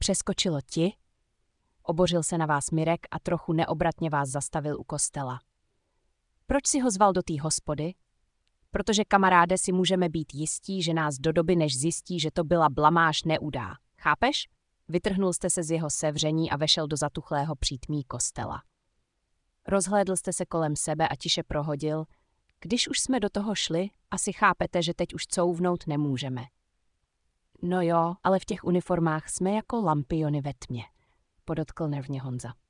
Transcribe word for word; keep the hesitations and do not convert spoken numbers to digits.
Přeskočilo ti? Obořil se na vás Mirek a trochu neobratně vás zastavil u kostela. Proč si ho zval do té hospody? Protože, kamaráde, si můžeme být jistí, že nás do doby, než zjistí, že to byla blamáž, neudá. Chápeš? Vytrhnul jste se z jeho sevření a vešel do zatuchlého přítmí kostela. Rozhlédl jste se kolem sebe a tiše prohodil: když už jsme do toho šli, asi chápete, že teď už couvnout nemůžeme. No jo, ale v těch uniformách jsme jako lampiony ve tmě, podotkl nervně Honza.